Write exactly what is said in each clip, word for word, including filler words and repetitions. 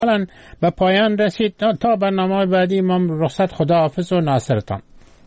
الان به پایان رسید. تا برنامه بعدی ما رخصت، خداحافظ و ناصرتان.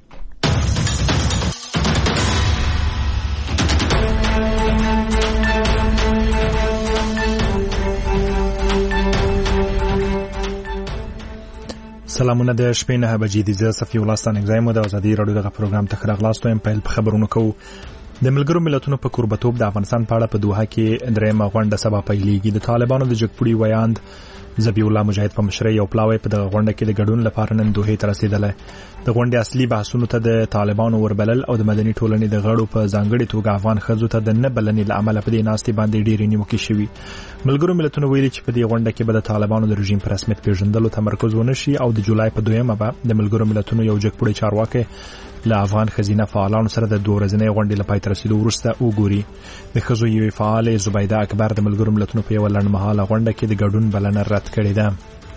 سلامونه د شپې نه بجې دي. زه صفي الله ستانک زایم د ازادي رادیو دغه پروګرام ته خراغلاستو یم. په خبرونو کوو د ملګرو ملتونو په کوربتوب د افغانستان په اړه په دوحه کې درېمه غونډه سبا پیلېږي. د طالبانو د جګپوړي ویاند ذبی الله مجاهد په مشرۍ یو پلاوی په دغه غونډه کې د ګډون لپاره نن دوحې ته رسیدلی. د غونډې اصلي بحثونو ته د طالبانو وربلل او د مدني ټولنې د غړو په ځانګړي توګه افغان ښځو ته د نه بلنې له امله په دې ناستې باندې ډېرې نیوکې شوي. ملګرو ملتونو ویلي چې په دې غونډه کې به د طالبانو د رژیم په رسمیت پیژندلو تمرکز ونه شي او د جولای په دویمه به د ملګرو ملتونو یو جګپوړی چارواکي له افغان ښځینه فعالانو سره د دوه ورځنۍ غونډې له پای ته رسیدو وروسته وګوري. د ښځو یوې فعالې زبیده اکبر د ملګرو ملتونو په یوه لنډمهاله غونډه کې د ګډون بلنه رد کړې ده.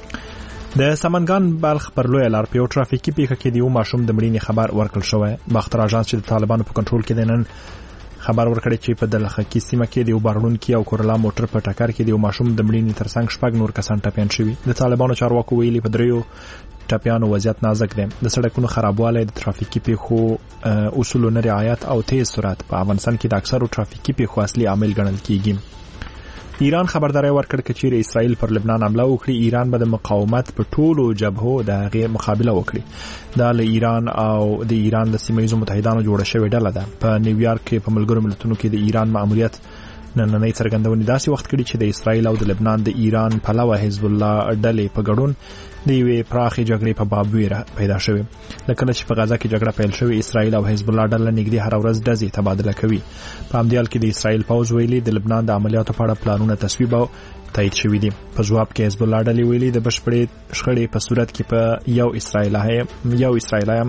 د سمنګان بلخ پر لویه لار په یو ټرافیکي پیښه کې د یو ماشوم د مړینې خبر ورکړل شوی. باختر اژانس چې د طالبانو په کنټرول کې دی نن خبر ورکړی چې په دلخکی سیمه کې د یو بارونکي او کورلا موټر په ټکر کې د یو ماشوم د مړینې ترڅنګ شپږ نور کسان ټپیان شوي. د طالبانو چارواکو ویلي په دریو ټپیانو وضعیت نازک دی. د سړکونو خرابوالی، د ترافیکي پیښو اصولو نه رعایت او تیز سرعت په افغانستان کې د اکثرو ترافیکي پیښو اصلي عامل ګڼل کیږي. ایران خبرداري ورکړه چې چیرې اسرائیل پر لبنان حمله وکړي ایران به د مقاومت په ټولو جبهو د هغې مقابله وکړي. دا له ایران او د ایران د سیمه ییزو متحدانو جوړه شوې ډله ده. په نیویارک کې په ملګرو ملتونو کې د ایران ماموریت نننۍ څرګندونې داسې وخت کړي چې د اسرائیل او د لبنان د ایران پلوه حزب الله ډلې په ګډون د یوې پراخې جګړې په باب ویره پیدا شوې. لکه چې په غزه کې جګړه پیل شوې، اسرائیل او حزب الله ډله نږدې هر ورځ ډزې تبادله کوي. په همدې حال کې د اسرائیل پوځ ویلي د لبنان د عملیاتو په اړه پلانونه تصویب او تایید شوي دي. په ځواب کې حزب الله ډلې ویلي د بشپړې شخړې په صورت کې په یو اسرائیلي یو اسرائیلي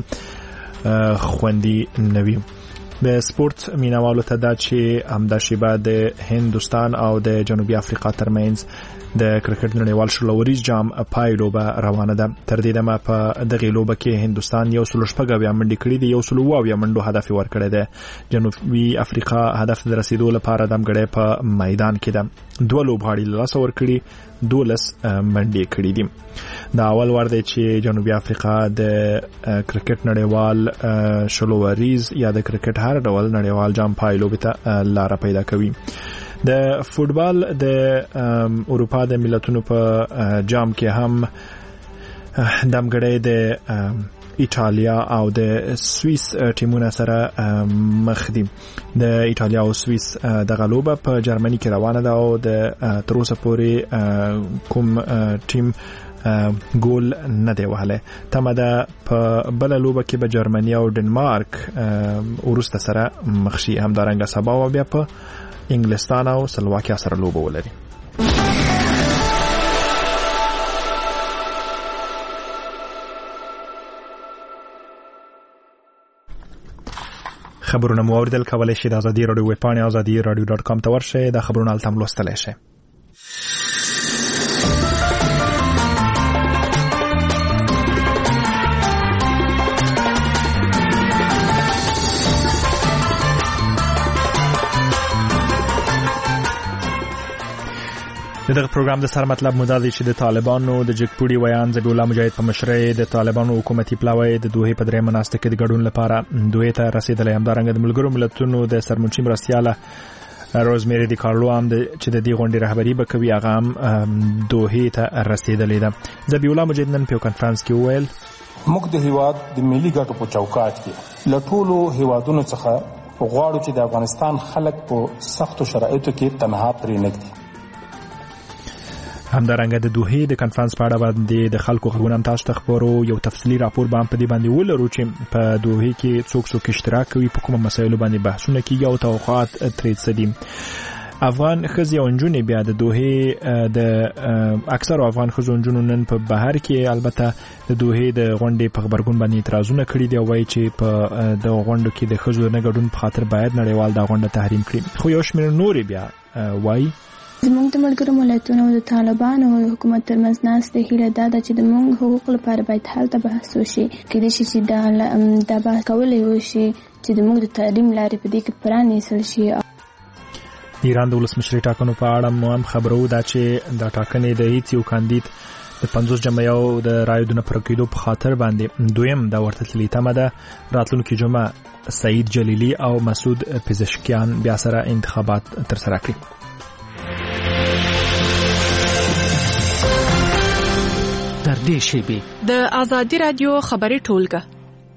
خوندي نوي. د سپورت مینوالو ته دا چې همدا شیبه د هندوستان او د جنوبي افریقا ترمنځ د کرکټ نړیوال شلوریز جام پای لوبه روانه ده. تر دې دمه په دغه لوبه کې هندوستان یو سل شپږ اویا منډې کړې دي، یو سل اویا منډو هدف ورکړی دی. جنوبي افریقا هدف د رسیدو لپاره دمګړی په میدان کې ده. دوه لوبغاړي له لاسه ورکړي، دولس منډې کړې دي. دا اول وار دی چې جنوبي افریقا د کرکټ نړیوال شلوریز یا د کرکټ هر ډول نړیوال جام پای لوبې ته لاره پیدا کوي. د فوتبال د اروپا د ملتونو په جام کې هم دمګړی د ایټالیا او د سویس ټیمونه سره مخ دي. د ایټالیا او سویس دغه لوبه په جرمني کې روانه ده او د تر اوسه پورې کوم ټیم ګول نه دی وهلی. تمه ده په بله لوبه کې به جرمني او ډنمارک وروسته سره مخ شي. همدارنګه سبا او بیا په انګلستان او سلواکیا سره لوبه ولري. خبرونه مو اوریدل، کولای شئ د ازادي راډیو ویب پاڼې ازادي راډیو ډاټ کام ته ورشئ. دا خبرونه هلته هم لوستلی شئ. دغه پروګرام د سر مطلب مو دا دی چې د طالبانو د جګپوړي ویاند ذبی الله مجاهد په مشرۍ د طالبانو حکومتي پلاوی د دوحې په درېیمه ناسته کې د ګډون لپاره دوحې ته رسېدلی. همدارنګه د ملګرو ملتونو د سرمنشي مرستیاله روزمیری دی کارلو هم چې د دې غونډې رهبري به کوي هغه هم دوحې ته رسېدلې ده. ذبی الله مجاهد نن په یو کنفرانس کې وویل موږ د هیواد د ملي ګټو په چوکاټ کې له ټولو هیوادونو څخه غواړو چې د افغانستان خلک په سختو شرایطو کې تنها پرې نږدي. همدارنګه د دوحې د کنفرانس په اړه باندې د خلکو غږونه هم تاسو ته خبرو. یو تفصیلي راپور به هم په دې باندې ولرو چې په دوحې کې څوک څوک اشتراک کوي، په کومه مسایلو باندې بحثونه کیږي او توقعات ترې څه دي. افغان ښځې او نجونې بیا د دوحې د اکثرو افغان ښځو نجونو نن په بهر کې البته د دوحې د غونډې په غبرګون باندې اعتراضونه کړي دي او وایي چې په د غونډو کې د ښځو نه ګډون په خاطر باید نړیوال دا غونډه تحریم کړي. خو یو شمېر نورې بیا وایي زموږ د ملګرو ملتونو او د طالبانو او حکومت ترمنځ ناستې هیله دا ده چې د موږ حقوقو لپاره باید هلته بحث وشي. کېدای شي چې دا دا بحث کولی وشي چې د موږ د تعلیم لارې په دې کې پرانیستل شي. ایران د ولسمشري ټاکنو په اړه هم خبرو دا چې د ټاکنې د هیڅ یو کاندید د پنځوس جمعیو د رایو د نه پرکېدو په خاطر باندې دویم دا ورته تللې تمه ده راتلونکي جمعه سعید جلیلی او مسعود پزشکیان بیا سره انتخابات ترسره کړي. در دې شیبې د آزادي رادیو خبري ټولګه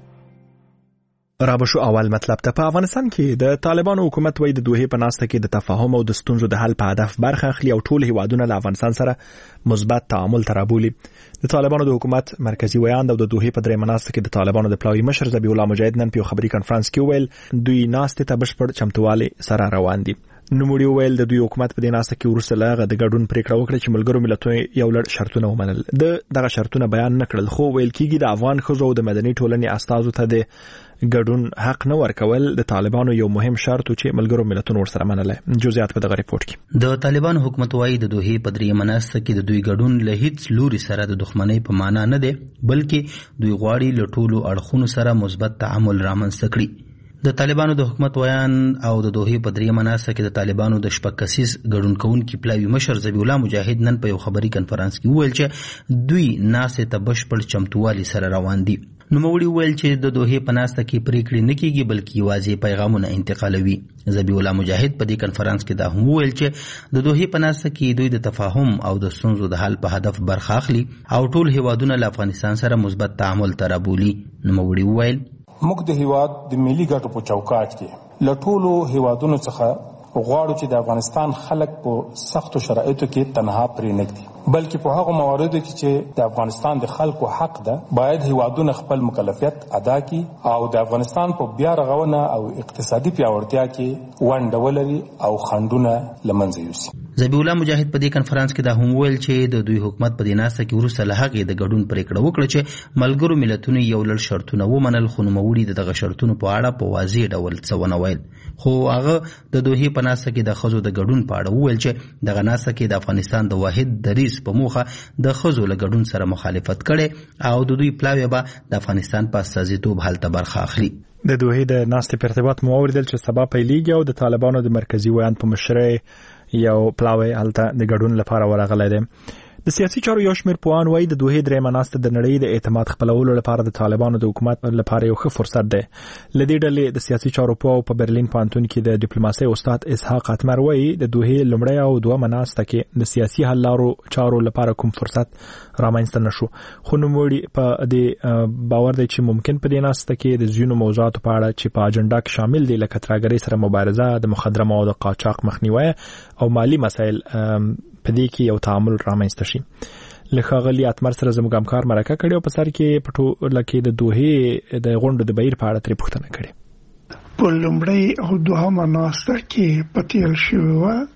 رابشو اول مطلب ته. په افغانستان کې د طالبانو حکومت وای د دوه په ناسته کې د تفاهم او د ستونزو د حل په هدف برخه اخلي او ټول هیوادونه له افغانستان سره مثبت تعامل ترابولي. د طالبانو د حکومت مرکزی ویاند او د دوه په درې مناسته کې د طالبانو د پلاوی مشر ذبیح الله مجاهد نن په خبري کانفرنس کې ویل دوی ناسته ته بشپړ چمتووالی سره روان دي. نوموړي ویل د دوی حکومت په دې ناسته کې ورسره لغه د ګډون پریکړه وکړه چې ملګرو ملتونو یو لړ شرطونه ومنل. د دغه شرطونه بیان نکړل خو ویل کېږي د افغان ښځو او د مدني ټولنې استازو ته د ګډون حق نه ورکول د طالبانو یو مهم شرط چې ملګرو ملتونو ورسره منل. جزئیات په دغه ریپورت کې. د طالبانو حکومت وايي د دوه په درې مناسته کې د دوی ګډون له هیڅ لوري سره د دښمنۍ په معنا نه دی بلکې دوی غواړي له ټولو اړخونو سره مثبت تعامل رامنځته کړي. د طالبانو د حکومت ویان او د دوه په درې مناسته کې د طالبانو د شپږ کسیز ګډون کوونکي پلاوی مشر ذبیح الله مجاهد نن په یو خبري کانفرنس کې ویل چې دوی ناسه ته بشپړ چمتووالی سره روان دي. نوموړي ویل چې د دوه په ناسته کې پریکړې نه کیږي بلکې یوازې پیغامونه انتقالوي. ذبیح الله مجاهد په دې کانفرنس کې دا هم ویل چې د دوه په ناسته کې دوی د تفاهم او د ستونزو د حل په هدف برخه اخلي او ټول هیوادونه له افغانستان سره مثبت تعامل ترابولي. نوموړي ویل موږ د هیواد د ملي ګټو په چوکاټ کې له ټولو هیوادونو څخه غواړو چې د افغانستان خلک په سختو شرایطو کې تنها پرې نږدي بلکې په هغه مواردو کې چې د افغانستان د خلکو حق ده باید هیوادونه خپل مکلفیت ادا کړي او د افغانستان په بیا رغونه او اقتصادي پیاوړتیا کې ونډه ولري او خنډونه له منځه یوسي. ذبیح الله مجاهد په دې کانفرنس کې دا هم ویل چې د دوی حکومت په دې ناسته کې وروسته له هغې د ګډون پریکړه وکړه چې ملګرو ملتونو یو لړ شرطونه ومنل خو نوموړي د دغه شرطونو په اړه په واضح ډول څه ونه ویل. خو هغه د دوه په ناسته کې د ښځو د ګډون په اړه وویل چې دغه ناسته کې د افغانستان د واحد دریځ په موخه د ښځو له ګډون سره مخالفت کړي او د دوی پلاوی به د افغانستان په استازیتوب هلته برخه اخلي. د دوه د ناستې په ارتباط مو اوریدل چې سبا پیلېږي او د طالبانو د مرکزی ویاند په مشرۍ یو پلاوی هلته د ګډون لپاره ورغلی دی. د سیاسي چارو یو شمېر پوهان وایي د دوه درې مناسته د نړۍ د اعتماد خپلولو لپاره د طالبانو د حکومت لپاره یو ښه فرصت دی. له دې ډلې د سیاسي چارو پوه په برلین پوهنتون کې د ډیپلوماسۍ استاد اسحاق اتمر وایي د دوه لومړی او دوه مناسته کې د سیاسي حل لارو چارو لپاره کوم فرصت رامنځته نشو. خو نوموړي په دې باور دی چې ممکن په دې ناسته کې د ځینو موضوعاتو په اړه چې په اجنډا کې شامل دي لکه ترهګرۍ سره مبارزه د مخدره موادو قاچاق مخنیوی او مالی مسایل په دې کې یو تعامل رامنځته شي. له ښاغلي اتمر سره زموږ همکار مرکه کړې او په سر کې په ټوله کې د دوه د غونډو د بهیر په اړه ترې پوښتنه کړې. په لومړۍ او دوهمه ناسته کې په تېر شوې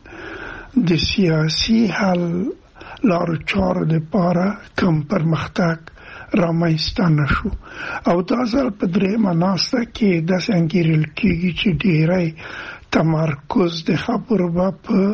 وه د سیاسي حل لارو چارو دپاره کم پرمختګ رامنځته نه شو او دا ځل په درېیمه ناسته کې داسې انګېرل کېږي چې ډېری تمرکز د خبرو به په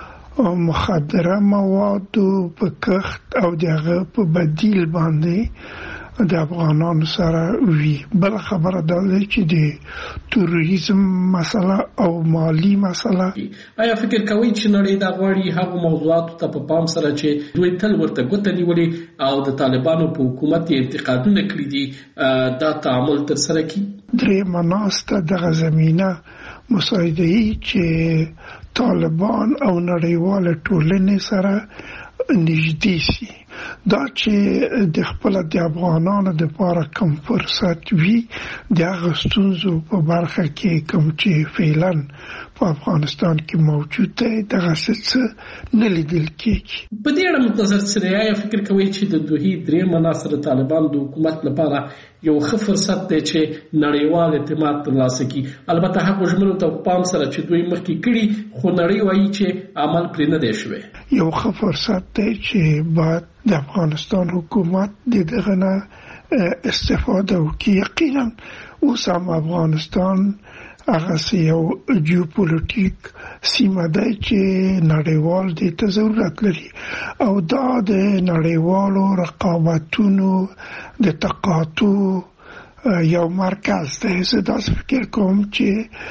مخدره موادو په کښت او دغه په بدیل باندې د افغانانو سره وي. بل خبره دا ده چې د تروریزم مسله او مالی مسله. آیا فکر کوئ چې نړۍ دا غواړي هغه موضوعاتو ته په پام سره چې دوی تل ورته ګوته نیولې او د طالبانو په حکومت انتقادونه کړي دي دا تعامل ترسره کړي؟ درېیمه ناسته دغه زمینه مساعده‌ای چې طالبان او نړیواله ټولنې سره نږدې شي دا چې د خپل د افغانانو د لپاره کوم فرصت وي د هغه ستونزو په برخه کې کوم چې فعلا په افغانستان کې موجود دی دغه څه نه لیدل کېږي. په دې اړه منتظر څه دی؟ آیا فکر کوئ چې د دوه درې مناسته د طالبان د حکومت لپاره یو ښه فرصت دی چې نړیوال اعتماد ترلاسه کړي؟ البته هغو ژمنو ته پام سره چې دوی مخکې کړي خو نړۍ وایي چې عمل پرې نه دی شوی. یو ښه فرصت دی چې باید د افغانستان حکومت د دغه نه استفاده وکړي. یقینا اوس هم افغانستان هغه یو جیوپولیټیک سیمه ده چې نړیوال دې ته ضرورت لري او دا د نړیوالو رقابتونو د تقاطع یو مرکز دی. زه داسې فکر کوم چې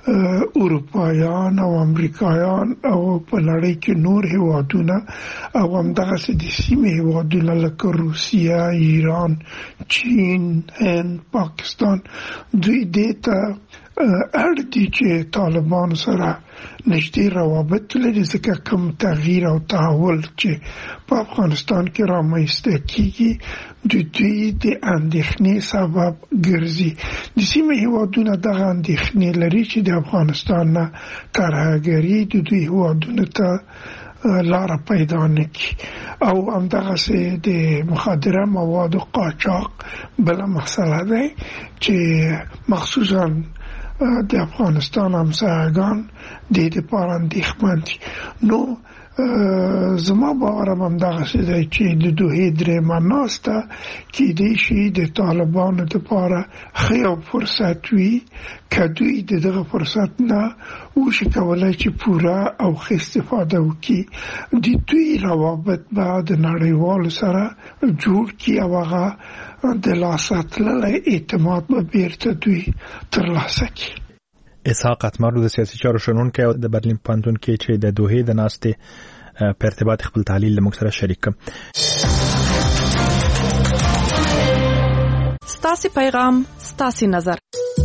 اروپایان او امریکایان او په نړۍ کې نور هیوادونه او همدغه د سیمې هیوادونه لکه روسیه، ایران، چین، هند، پاکستان دوی دیتا اړ دي چې طالبان سره نږدې روابط لري، ځکه کوم تغییر او تحول چې په افغانستان کې رامنځته کیږي د دوی د اندېښنې سبب ګرځي. د سیمې هیوادونه دغه اندېښنې لري چې د افغانستان نه ترهګري د دوی هیوادونو ته لار پیدا نکړي او همدغه د مخدره موادو قاچاق بل مسله ده چې مخصوصا د افغانستان همسایگان د دې لپاره اندېښمن دي. نو زما باور هم دغه څه دی چې د دوه درېیمه ناسته کېدای شي د طالبانو لپاره ښه یو فرصت وي که دوی د دغه فرصت نه وشي کولی چې پوره او ښه استفاده وکړي. د دوی روابط به د نړیوالو سره جوړ کړي او هغه د لاسه تللی اعتماد به بیرته دوی ترلاسه کړي. اسحاق اتمرلو د سیاسي چارو شنونکی او د برلین پوهنتون کې چې د دوحې د ناستې په ارتباط خپل تحلیل له موږ سره شریک کړ. ستاسو پیغام ستاسو نظر.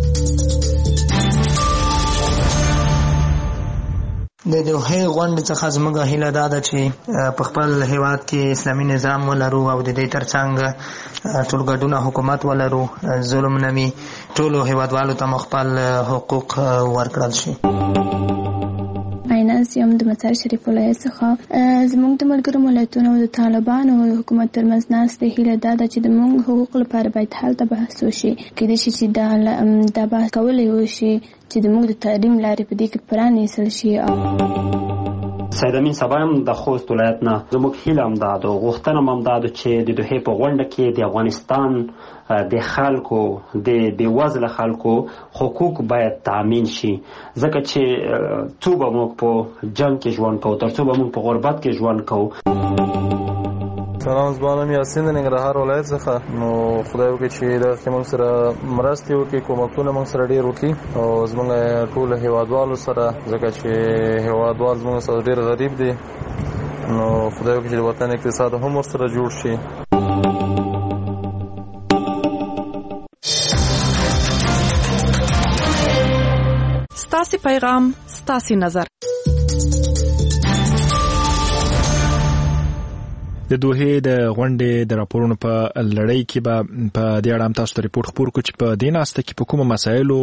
د دوحې غونډې څخه زموږ هیله دا ده چې په خپل هیواد کې اسلامي نظام ولرو او د دې ترڅنګ ټول ګډون حکومت ولرو، ظلم نه وي، ټولو هیوادوالو ته خپل حقوق ورکړل شي. ایناس یم د مطار شریف ولایت څخه زموږ د ملګرو ملتونو او د طالبانو او حکومت ترمنځ ناستې هیله دا ده چې د موږ حقوق لپاره باید هلته بحث وشي. کېدای شي چې دا دا بحث کولی وشي چې د موږ د تعلیم لارې په دې کې پرانیستل شي. او سید امین صاحب هم د خوست ولایت نه زموږ هیله هم دا ده، غوښتنه هم دا ده چې د دوحې په غونډه کې د افغانستان د خلکو د بېوزله خلکو حقوق باید تامین شي، ځکه چې څو به موږ په جنګ کې ژوند کوو، تر څو به موږ په غربت کې ژوند کوو. سلام، زما نوم یاسین د ننګرهار ولایت څخه. نو خدای وکړي چې دا چې موږ سره مرستې وکړي، کومکونه موږ سره ډېر وکړي او زموږ ټول هیوادوالو سره، ځکه چې هیوادوال زموږ سره ډېر غریب دي. نو خدای وکړي چې د وطن اقتصاد هم ورسره جوړ شي. ستاسو پیغام ستاسو نظر. د دوحې د غونډې د راپورونو په لړۍ کې به په دې اړه هم تاسو ته ریپورت خپور کړو چې په دې ناسته کې په کومو مسایلو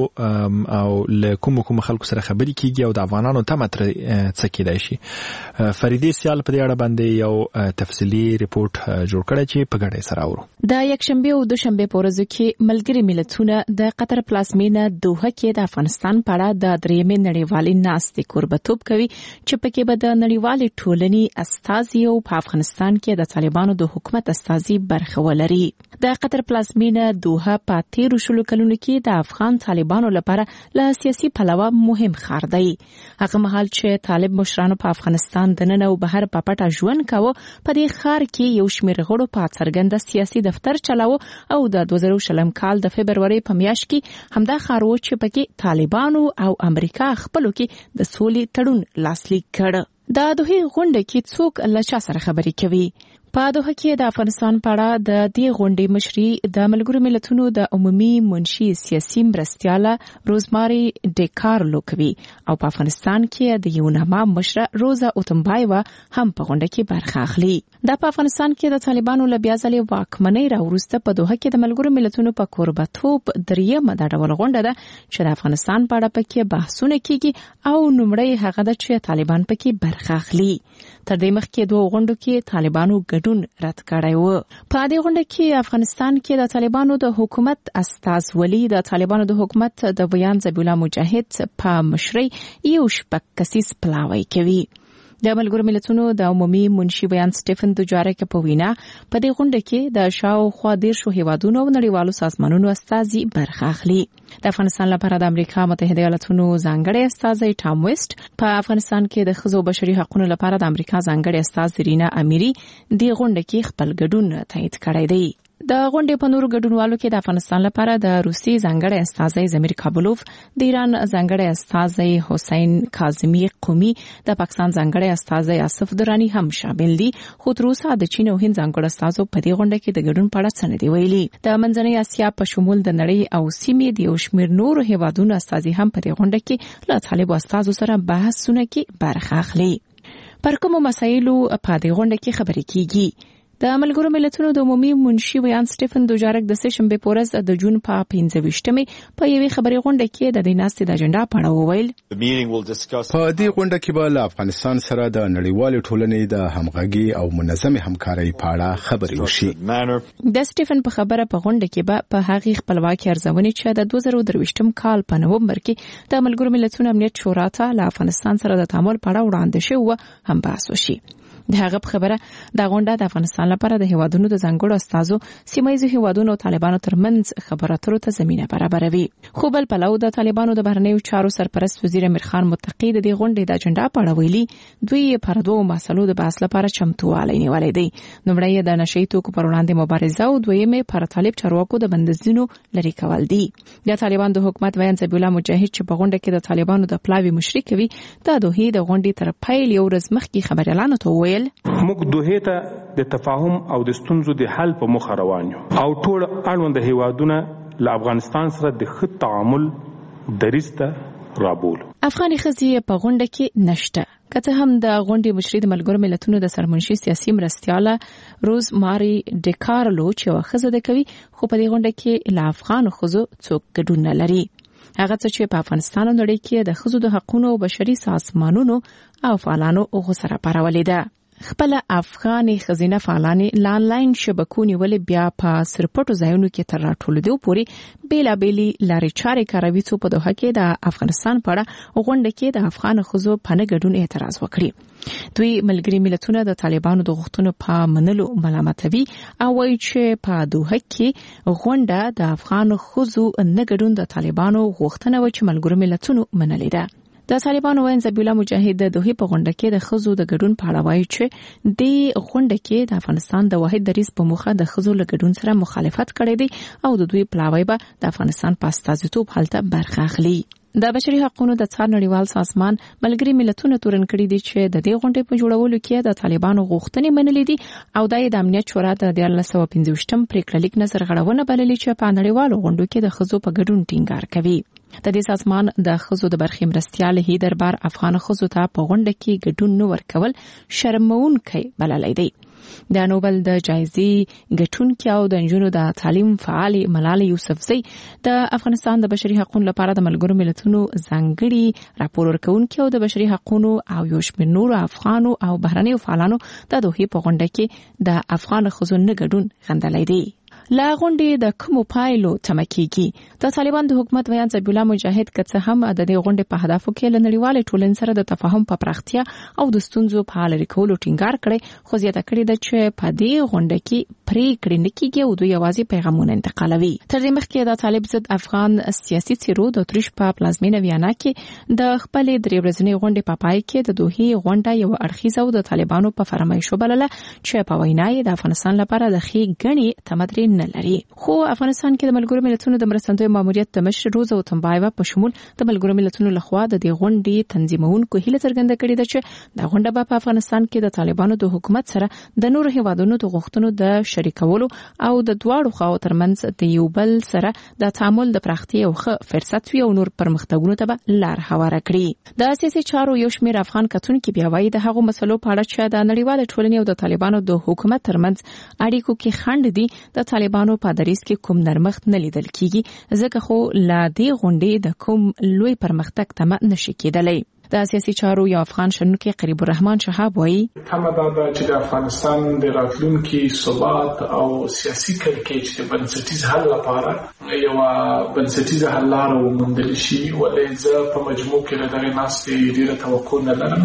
او له کومو کومو خلکو سره خبرې کیږي او د افغانانو تمه ترې څه کېدای شي. فریدې سیال په دې اړه باندې یو تفصیلي ریپورت جوړ کړی چې په ګډه سره اورو. د یکشنبه او دوشنبه په ورځو کې ملګري ملتونه د قطر پلازمینه دوحه کې د افغانستان په اړه د درېیمې نړیوالې ناستې کوربتوب کوي چې پکې به د نړیوالې ټولنې استازي او په افغانستان کې د طالبانو د حکومت استازي برخه ولري. د قطر پلازمینه دوحه په تیرو شلو کلونو کې د افغان طالبانو لپاره له سیاسي پلوه مهم ښار دی. هغه مهال چې طالب مشرانو په افغانستان دننه او بهر په پټه ژوند کاوه، په دې ښار کې یو شمېر غړو په څرګنده سیاسي دفتر چلاوه او د دوه زره شلم کال د فبرورۍ په میاشت کې همدا ښار و چې پکې طالبانو او امریکا خپلو کې د سولې تړون لاسلیک کړ. د دوحې غونډه کې څوک له چا سره خبرې کوي؟ په دوحه کې د افغانستان په اړه د دې غونډې مشري د ملګرو ملتونو د عمومي منشي سیاسي مرستیاله روزماري ډیکارلو کوي او په افغانستان کې د یوناما مشره روزا اوتمبایوا هم په غونډه کې برخه اخلي. دا په افغانستان کې د طالبانو له بیا ځلې واکمنۍ راوروسته په دوحه کې د ملګرو ملتونو په کوربتوب درېیمه د ډول غونډه ده چې د افغانستان په اړه پکې بحثونه کیږي او نومړی هغه ده چې طالبان پکې برخه اخلي. تر دې مخکې دوه غونډو کې طالبانو ګډون رد کړی و. په دې غونډه کې افغانستان کې د طالبانو د حکومت استازولي د طالبانو د حکومت د بیان ذبیح الله مجاهد په مشرۍ یو شپږ کسیز پلاوی کوي. د ملګرو ملتونو د عمومي منشي بیان سټیفن دوجارک په وینا په دې غونډه کې د شاوخوا دیرشو هیوادونو او نړیوالو سازمانونو استازي برخه اخلي. د افغانستان لپاره د امریکا متحده ایالاتونو ځانګړی استازی ټام ویسټ، په افغانستان کې د ښځو بشري حقوقو لپاره د امریکا ځانګړی استاذ رینا امیری د غونډه کې خپل ګډون تایید کړی دی. د غونډې په نورو ګډونوالو کې د افغانستان لپاره د روسي ځانګړي استازی زمیر کابلوف، د ایران ځانګړي استازی حسین کاظمی قومي، د پاکستان ځانګړي استازی آصف درانی هم شامل دي. خو تر اوسه د چین او هند ځانګړي استازو په دې غونډه کې د ګډون په اړه څه نه دی ویلي. د منځنۍ اسیا په شمول د نړۍ او سیمې د یو شمېر نورو هیوادونو استازي هم په دې غونډه کې له طالبو استازو سره بحثونه کې برخه اخلي. پر کومو مسایلو په دې غونډه کې خبرې کیږي؟ د ملګرو ملتونو د عمومي منشي ویان سټیفن دوجارک د سه شنبه په ورځ د جون په پنځه ویشتمې په یوې خبري غونډه کې د دې ناستې د اجنډا په اړه وویل. په دې غونډه کې به له افغانستان سره د نړیوال ټولنې د همغږي او منظمې همکارۍ په اړه خبرې وشي. د سټیفن په خبره په غونډه کې به په هغې خپلواکي ارزونې چې د دوه زره درویشتم کال په نومبر کې د ملګرو ملتونو امنیت شورا ته له افغانستان سره د تعامل په اړه وړاندې شوی هم بحث وشي. د هغه په خبره د غونډه د افغانستان لپاره د هیوادونو د ځانګړو استازو، سیمایي هیوادونو او طالبانو ترمنځ خبرو اترو ته زمينه برابروي. خو بل پلو د طالبانو د بهرنیو چارو سرپرست وزیر امیر خان متقی د دې غونډې د اجنډا په اړه ویلي دوی پر دوه مسلو د بحث لپاره چمتووالی نیولې دي. لومړی د نشئی توکو پر وړاندې مبارزه او دویمه پر طالب چارواکو د بندیزونو لري کول دي. د طالبان د حکومت ویان ذبیح الله مجاهد چې په غونډه کې د طالبانو د پلاوی مشري کوي د دوه د غونډې تر پیل یو ورځ مخکې خبر اعلان وکړ. موږ دوه ته د تفاهم او د ستونزو د حل په مخ روان یو او ټول اړوند هیوادونه له افغانستان سره د ښه تعامل دریسته رابول. افغاني ښځې په غونډه کې نشته. کته هم د غونډې مشري د ملګرو ملتونو د سرمنشي سیاسي مرستياله روز ماري ډیکارلو چې وخزه د کوي، خو په دې غونډه کې له افغان خزو څوک ګډون نه لري. هغه چې په افغانستان او نړۍ کې د خزو د حقوقو او بشري سازمانونو او فعالانو غوسره پارولې ده. خپل افغاني خزینه فعالانې لانلاین شبکو نیولې بیا په سرپټو ځایونو کې تر راټولېدو پورې بیلابېلي لارې چارې کاروي څو په دوحه کې د افغانستان په اړه غونډه کې د افغان خزو په نه ګډون اعتراض وکړي. دوی ملګري ملتونه د طالبانو د غوښتنو په منلو ملامتوي او وایي چې په دوحه کې غونډه د افغان خزو نه ګډون د طالبانو غوښتنه و چې ملګرو ملتونو منلې ده. د طالبانو وین ذبیح الله مجاهد د دوه په غونډه کې د خزو د ګډون په اړه وایي چې د غونډه کې د افغانستان د واحد دریځ په موخه د خزو له ګډون سره مخالفت کړی دی او د دوی پلاوی به د افغانستان په استازیتوب حالت برخه اخلي. د بشري حقوقو د څار نړیوال سازمان ملګري ملتونو تورن کړی دي چې د دې غونډې په جوړولو کې د طالبانو غوښتنې منلې دي او د امنیت شورا د دیارلس سوه پنځه ویشتم پریکړه لیک نظر غړونه بللې چې په نړیوالو غونډو کې د خزو په ګډون ټینګار کوي. د دې سازمان د خزو د برخې مرستيال هی دربار افغان خزو ته په غونډه کې ګډون نه ورکول شرمونکي بللای دی. د نوبل د جایزې ګټونکي او د نجونو د تعلیم فعال ملال یوسفزۍ د افغانستان د بشري حقوقو لپاره د ملګرو ملتونو ځانګړي راپور ورکونکي او د بشري حقوقو او یو شمېر نورو افغانو او بهرنیو فعالانو د دوه په غونډه کې د افغان خزو نه ګډون غندلای دی. لا غونډې د کومو پایلو تمه کیږي؟ د طالبان د حکومت ویان ذبیح الله مجاهد کڅ هم د دې غونډې په هدفو کې له نړیوال ټولنې سره د تفاهم په پراختیا او د ستونزو په حل کولو ټینګار کړي، خو زیاته کړې ده چې په دې غونډه کې پریکړې نه کیږي او دوی یوازې پیغامونه انتقالوي. تر دې مخکې د طالب ضد افغان سیاسي څیرو د اتریش په پلازمینه ویانا کې د خپل درې ورځنۍ غونډې په پای کې د دوه غونډه یو اړخیزه او د طالبانو په فرمایشو بلله چې په وینا یې د افغانستان لپاره د خې غني تمدري نه لري. خو افغانستان کې د ملګرو ملتونو د مرستندوی ماموریت د مشر روزا وتمبایوا په شمول د ملګرو ملتونو لخوا د دې غونډې تنظیمونکو هیله څرګنده کړې ده چې د غونډه په افغانستان کې د طالبانو د حکومت سره د نورو هیوادونو د غوښتنو د شریکولو او د دواړو خواو ترمنځ د یو بل سره د تعامل د پراختیا او ښه فرصت وي او نور پرمختګونو ته لار هواره کړي. د سیاسي چارو یو شمېر افغان کتونکو بیا وایي د هغو مسلو په اړه چې د نړیوال ټولنې او د طالبانو د حکومت ترمنځ اړیکو کې خنډ دي د طالبانو په دریځ کې کوم نرمښت نه لیدل کیږي، ځکه خو لا دې غونډې د کوم لوی پرمختګ تمه نشي کېدلی. د سیاسي چارو یو افغان شنونکي قریب الرحمن شهاب وایي تمه دا ده چې د افغانستان د راتلونکي ثبات او سیاسي کړکېچ د بنسټیز حل لپاره یو بنسټیز حل لاره وموندل شي، ولې زه په مجموع کې له دغې ناستې ډېره توقع نه لرم،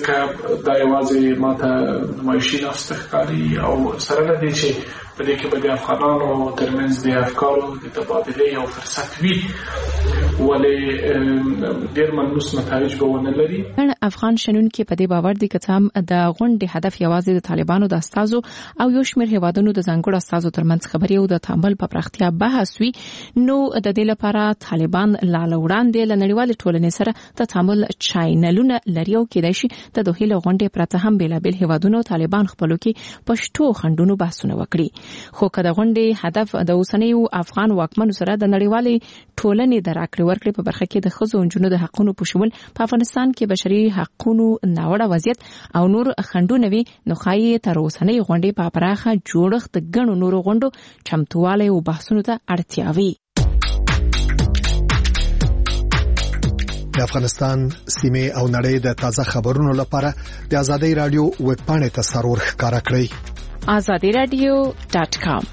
ځکه دا یوازې ماته نمایشي ناست ښکاري او سره له دې چې په دې کې به د افغانانو ترمنځ د افکارو د تبادلې یو فرصت وي، ولې ډېر ملموس نتایج به ونه لري. افغان شنونکي په دې باور دي چې هم د غونډې هدف یوازې د طالبانو د استازو او یو شمېر هیوادونو د ځانګړو استازو ترمنځ خبرې او د تعامل په پراختیا بحث وي، نو د دې لپاره طالبان لا وړاندې له نړیوالې ټولنې سره د تعامل چینلونه لري او کېدای شي د دوحې له غونډې پرته هم بېلابېل هیوادونو طالبان خپلو کې پښتو خنډونو بحثونه وکړي. خو که د غونډې هدف د اوسنیو افغان واکمنو سره د نړیوالې ټولنې د راکړې ورکړې په برخه کې د ښځو او نجونو د حقونو په شمول په افغانستان کې بشري حقونو ناوړه وضعیت او نور خنډونه وي، نو ښایي تر اوسنۍ غونډې په پراخه جوړښت د ګڼو نورو غونډو چمتووالی او بحثونو ته اړتیا وي. د افغانستان سیمه او نړۍ د تازه خبرونو لپاره د آزادۍ رادیو ویب پاڼې ته سرور ښکارا کړئ آزادی رادیو ډاټ کام.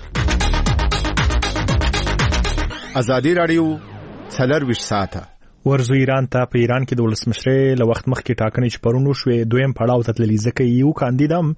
آزادی رادیو څلرویشت ساعته ورزو ایران ته په ایران کې د ولسمشرۍ له وخت مخکې ټاکنې چې پرون وشوې دویم پړاو ته تللي، ځکه یو کاندیدم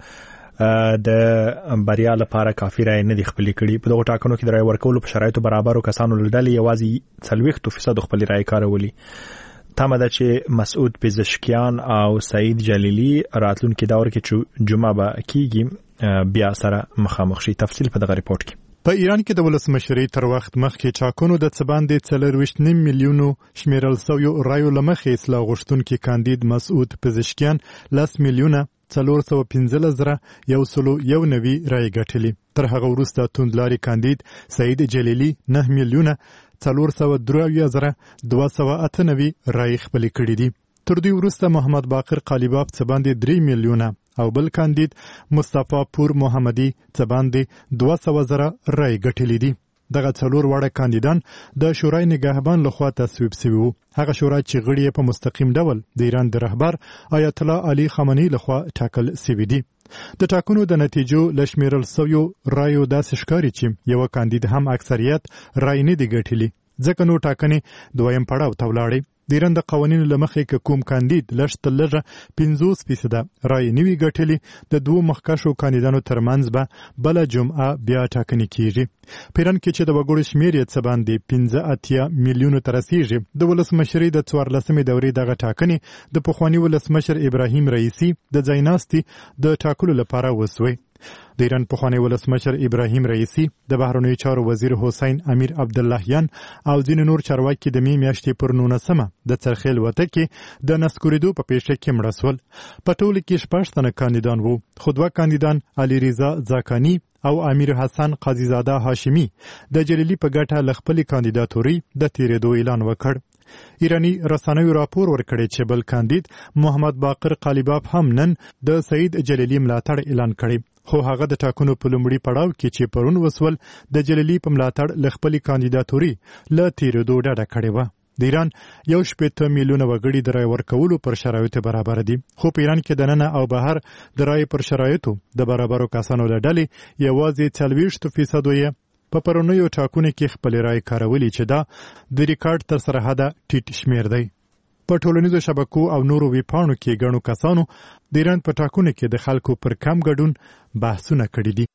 د بریا لپاره کافي رای نه دی خپل کړي. په دغه ټاکنو کې د رای ورکولو په شرایطو برابرو کسانو لړل یوازې څلوېښت فیصد خپل رای کارولي. تمه ده چې مسعود پزشکیان او سعید جلیلی راتلونکي دور کې چې جمعه به کیږي بیا سره مخامخ شي. تفصیل په دغه ریپورت کې. په ایران کې د ولسمشرۍ تر وخت مخکې چاکونو د څه باندې څلرویشت نیم میلیونو شمیرل شویو رایو له مخې اصلاح غوښتونکي کاندید مسعود پزشکیان لس میلیونه څلور سوه پنځلس زره یو سلو یو نوي رایې ګټلې. تر هغه وروسته توندلاري کاندید سعید جلیلی نه میلیونه څلور سوه درې اویا زره دوه سوه اته نوي رایې خپلې کړې دي. تر دوی وروسته محمد باقر قالیباف څه باندې درې میلیونه او بل کاندید مصطفی پور محمدي څه باندې دوه سوه زره رایې ګټلې دي. دغه څلور واړه کاندیدان د شورای نگهبان لخوا تصویب شوي وو. هغه شورا چې غړي په مستقیم ډول د ایران د رهبر آیت الله علي خامنه‌ای لخوا ټاکل شوي دي. د ټاکنو د نتیجو لشمیرل سویو رایو داسې ښکاري چې یو کاندید هم اکثریت رای نه دی ګټلي، ځکه نو ټاکنې دویم پړاو ته ولاړې. د ایران د قوانینو له مخې که کوم کاندید لږ تر لږه پنځوس فیصده رایې نه وي ګټلې، د دوو مخکښو کاندیدانو ترمنځ به بله جمعه بیا ټاکنې کیږي. په ایران کې چې د وګړو شمېر یې څه باندې پنځه اتیا میلیونو ته رسیږي، د ولسمشرۍ د څوارلسمې دورې دغه ټاکنې د پخواني ولسمشر ابراهیم رئیسي د ځایناستي د ټاکلو لپاره وسوې. د ایران پخوانی ولسمشر ابراهیم رئیسي، د بهرنیو چارو وزیر حسین امیر عبداللهیان او ځینې نور چارواکي د مې میاشتې پر نولسمه د څرخیل وته کې د نسکورېدو په پیښه کې مړه شول. په ټوله کې شپږ تنه کاندیدان وو، خو دوه کاندیدان علي رضا زاکاني او امیر حسن قاضیزاده هاشمي د جلیلی په ګټه له خپلې کاندیداتوري د تیرېدو اعلان وکړ. ایرانی رسنیو راپور ورکړی چې بل کاندید محمد باقر قالیباف هم نن د سعید جلیلی ملاتړ اعلان کړی، خو هغه د ټاکنو په لومړي پړاو کې چې پرون وسول د جلیلی په ملاتړ له خپلې کاندیداتوري له تیرېدو ډډه کړې وه. د ایران یو شپېته میلیونه وګړي د رای ورکولو پر شرایطو برابر دي، خو په ایران کې دننه او بهر د رای پر شرایطو د برابرو کسانو له ډلې یوازې څلوېښت فیصدو یې په پرونیو ټاکنو کې خپلې رای کارولي، چې دا د ریکارډ تر سره حده ټیټ شمېر دی. په ټولنیزو شبکو او نورو ویبپاڼو کې ګڼو کسانو د ایران په ټاکنو کې د خلکو پر کم ګډون بحثونه کړي دي.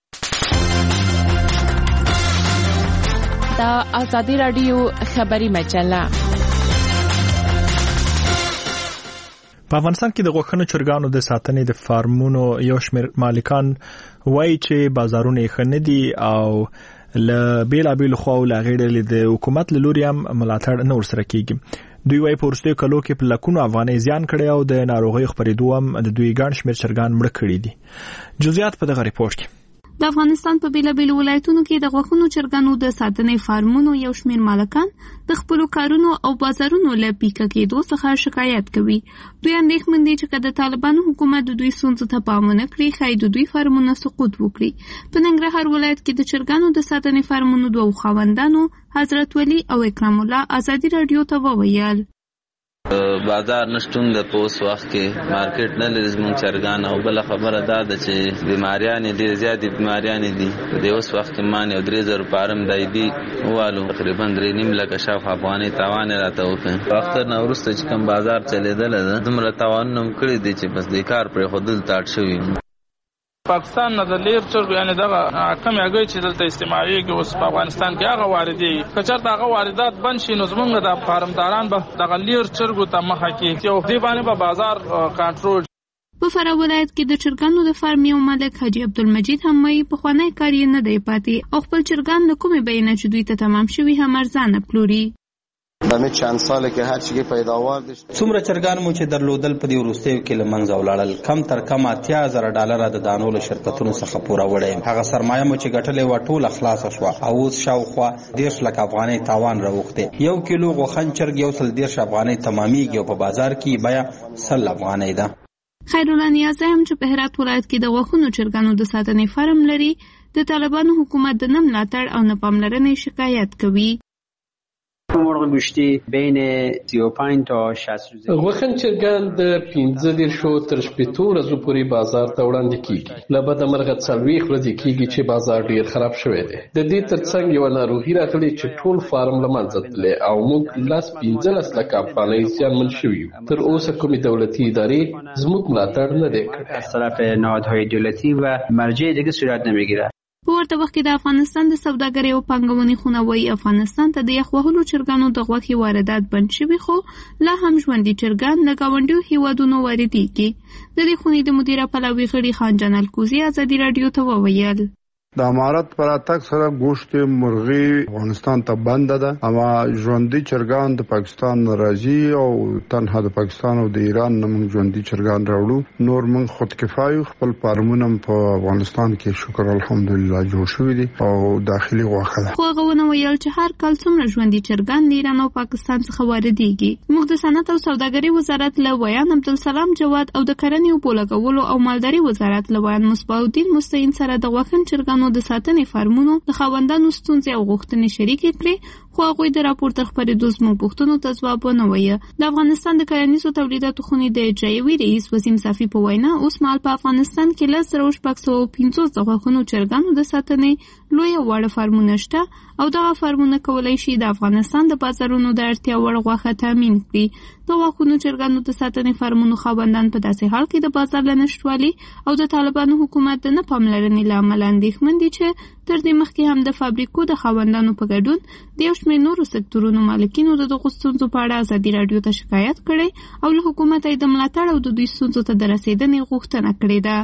د آزادی رادیو خبری مجله. په افغانستان کې د غوښنو چرګانو د ساتنې د فارمونو یو شمېر مالکان وایي چې بازارونه یې ښه نه دي او له بیلابیلو خواو له هغې ډلې د حکومت له لوري هم ملاتړ نه ورسره کېږي. دوی وايي په وروستیو کلو کې په لکونو افغانۍ زیان کړی او د ناروغیو خپرېدو هم د دوی ګڼ شمېر چرګان مړه کړي دي. جزئیات په دغه ریپورټ کې. د افغانستان په بیلابیلو ولایتونو کې د غوښنو چرګانو د ساتنې فارمونو یو شمېر مالکان د خپلو کارونو او بازارونو له پیکه کېدو څخه شکایت کوي. دوی اندېښمن دي چې که د طالبانو حکومت د دوی ستونزو ته پام ونه کړي، ښایي د دوی فارمونه سقوط وکړي. په ننګرهار ولایت کې د چرګانو د ساتنې فارمونو دوو خاوندانو حضرت ولی او اکرام الله آزادي رادیو ته وویل بازار نشټون د پوس وخت کې مارکیټ نه لري زموږ چرګان، او بل خبره دا ده چې بیماریان دي، زیاتې بیماریان دي. د اوس وخت کې مان یو درې زره پارم دای دي والو تقریبا درې نیم لکه شاف افغاني تاوان راته وکړ. وخت نه ورسته چې کوم بازار چلیدل دومره تاوان نم کړی دی چې بس د کار پر خودل تاټ شوی. پاکستان نه د لیر چرګ یعنی دغه کم یاګي چې دلته استعماليږي اوس په افغانستان کې هغه واردي کچر دغه واردات بند شي نو زمونږ د فارمداران به دغه لیر چرګ ته مخه کې یو دی باندې به بازار کنټرول. په فراه ولایت کې د چرګانو د فارم یو مالک حاجی عبدالمجید هم وایي په خوانی کار یې نه دی پاتې او خپل چرګان د کومې بینه چې دوی ته تمام شوي هم ارزانه پلوري. دمه چند سال کې هر شي پیداوار دي. څومره چرګان مو چې درلودل په دې وروستیو کې لمنځه ولاړل کم تر کم اتیا زره ډالر د دانو له شرکتونو څخه پوره وړي. هغه سرمایه مو چې ګټلې و ټوله خلاص شو او اوس شاوخوا دیرش لک افغانۍ تاوان راوخته. یو کیلو غوښن چرګ یو سل دیرش افغانۍ تمامېږي او په بازار کې بیا سل افغانۍ ده. خیرالله نیازی هم چې په هرات ولایت کې د غوښنو چرګانو د ساتنې فارم لري د طالبانو حکومت د نه ملاتړ او نه پاملرنې شکایت کوي. مرغ گوشتی بین سی و پنج تا شصت روز غوښن چرګان د پنځه دېرشو تر شپېتو ورځو پورې بازار ته وړاندې کیږي. له بده مرغه څلوېښت ورځې کیږي چې بازار ډیر خراب شوی دی. د دې ترڅنګ یو ناروغي راغلې چې ټول فارم له منځه تللی او موږ لس پنځلس لکه افغانۍ زیانمن شوي یو. تر اوسه کومې دولتي ادارې زموږ ملاتړ نه دی کړی. از طرف نهادهای دولتی و مرجع دیگه صورت نمیگیره. په ورته وخت کې د افغانستان د سوداګرۍ او پانګونې خونه وایي افغانستان ته د یخ وهلو چرګانو د غوښې واردات بند شوي خو لا هم ژوندي چرګان له ګاونډیو هیوادونو واردېږي. د دې خونې د مدیره پلاوي غړي خان جان الکوزي ازادي راډیو ته وویل د امارات پر اتک سره گوشت مرغی افغانستان ته بند ده اما ژوندۍ چرګان د پاکستان راځي او تنها د پاکستان او د ایران نه موږ ژوندۍ چرګان راوړو. نور موږ خود کفایو خپل فارمونه په افغانستان کې شکر الحمدلله جوړ شوي دي او داخلي غوښه ده. خو هغه ونه ویل چې هر کال څومره ژوندۍ چرګان د ایران او پاکستان څخه واردېږي. موږ د صنعت او سوداګرۍ وزارت له ویان عبدالسلام جواد او د کرنې او بولګولو او مالداري وزارت له ویان مصباح الدین مستعین سره د غوښن چرګانو د ساتنې فارمونو د خاوندانو ستونزې او غوښتنې شریکې کړې خو هغوی د راپور تر خپرېدو زموږ پوښتنو ته ځواب ونه وایه. د افغانستان د کرنیزو تولیداتو خونې د اجرایوي رئیس وسیم صافي په وینا اوس مهال په افغانستان کې لس زره شپږ سوه پنځوس د غوښنو چرګانو د ساتنې لویه واړه فارمونه شته او دغه فارمونه کولی شي د افغانستان د بازارونو د اړتیا وړ غوښه تامین کړي. د غوښنو چرګانو د ساتنې فارمونو خاوندان په داسې حال کې د بازار له نشتوالي او د طالبانو حکومت د نه پاملرنې له امله اندېښمن دي چې تر دې مخکې هم د فابریکو د خاوندانو په ګډون د یو شمېر نورو سکتورونو مالکینو د دغو ستونزو په اړه ازادي راډیو ته شکایت کړی او له حکومته یې د ملاتړ او د دوی ستونزو ته د رسېدنې غوښتنه کړې ده.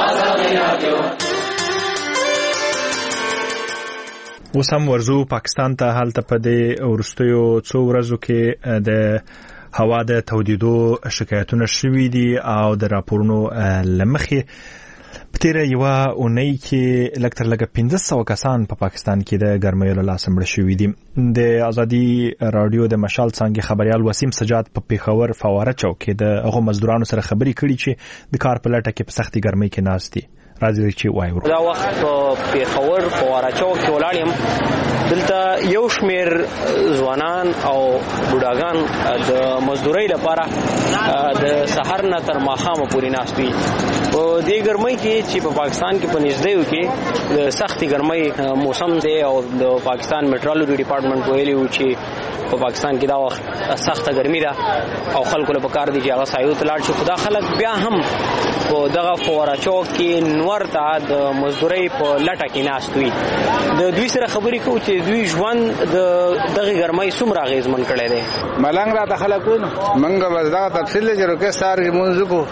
اوس هم ورزو پاکستان ته هلته په دې وروستیو څو ورځو کې د هوا د تودېدو شکایتونه شوي دي او د راپورونو له مخې په تیره یوه اونۍ کې لږ تر لږه پنځه سوه کسان په پاکستان کې د ګرمیو له لاسه مړه شوي دي. د ازادي راډیو د مشال څانګې خبریال وسیم سجاد په پیښور فواره چوک کې د هغو مزدورانو سره خبرې کړي چې د کار په لټه کې په سختي ګرمۍ کې ناست دي. راځي چې وایو دا وخت په پیښور فواره چوک کې ولاړ یم. دلته یو شمیر ځوانان او بوډاګان د مزدورۍ لپاره د سحر نه تر ماښامه پورې ناست وي. په دې ګرمۍ کې چې په پاکستان کې په نږدېو کې د سختي ګرمۍ موسم دی او د پاکستان میټرولوژي ډپارټمنټ ویلي و چې په پاکستان کې دا وخت سخته ګرمي ده او خلکو له پکار دي چې هغه سایو ته لاړ شي. خو دا خلک بیا هم په دغه فواره چوک کې نور ته د مزدورۍ په لټه کې ناست وي. د دوی سره خبرې کوو چې دوی ژوند د دغه ګرمۍ څومره اغېزمن کړی دی. ملنګ راته خلک وینو موږ به دغه تفصیل دی چې روکې سهار کې مونځ کوو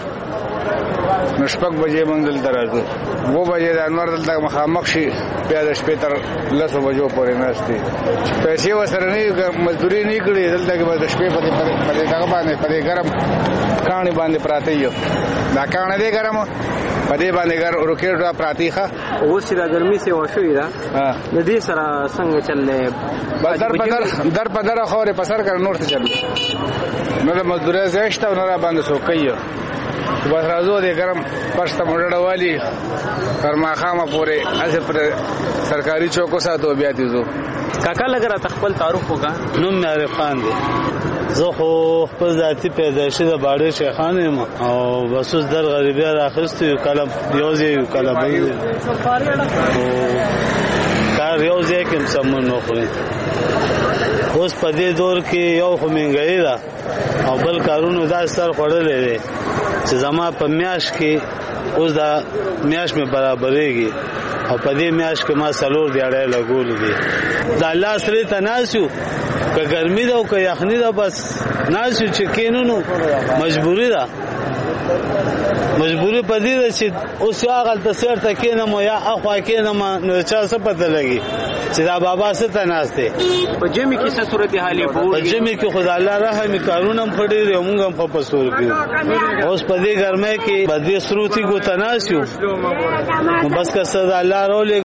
نو شپږ بجې موږ دلته راځو. اووه بجې د انور دلته مخامخ شي بیا د شپې تر لسو بجو پورې ناست دي. پیسې ورسره نه مزدوري نه کړي دلته کې به د شپې په دې دغه باندې په دې ګرم کاڼي باندې پراته یو. دا کاڼه دی ګرم په دې باندې ګر روکېټ پراتی ښه اوس چې د ګرمۍ سیوا شوې ده د دې سره څنګه چل دی؟ بس در په در در په در خورې په سر کړ نور څه چل نو د مزدورۍ ځای شته نو را باندې څوک کوي. بس راځو دې ګرم پښته موډړه والی تر ماښامه پورې هسې پر سرکاري چوکو ساتو بیا دې ځو. کاکا لږ راته خپل تعارف وکړه. نوم مې عارف خان دی. زه خو خپل ذاتي پیدایشي د باډې شیخان یم او بس اوس در غریبۍ راخیستی یو کله یو ځای یو کله بل ځای. هر یو ځای کې سمون نه خوري. اوس په دې دور کې یو خو منګړی ده او بل کارونو دا سر خوړلې دي چې زما په میاش کې اوس دا میاش مې برابرېږي او په دې میاش کې ما سلور دیاړې لګول دي. دا الله سره تناسو که ګرمي ده او که یخني ده بس ناسو چې کینونو مجبوری ده. مجبوری پدې ده چې اوس هغه تسیر ته کینم یا اخوا کینم نو چا څه پته لګي چې دا بابا څه تناسته. په جمی کې څه صورتحال په په جمی کې خدای الله رحم کارونه پړې موږ هم په پسور کې اوس په دې ګرمه کې بدې سروتي کو تناسو بس که صدا الله رولې